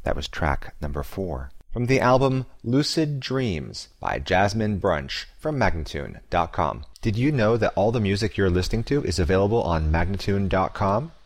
That was track number 4. From the album Lucid Dreams by Jasmine Brunch from Magnatune.com. Did you know that all the music you're listening to is available on Magnatune.com?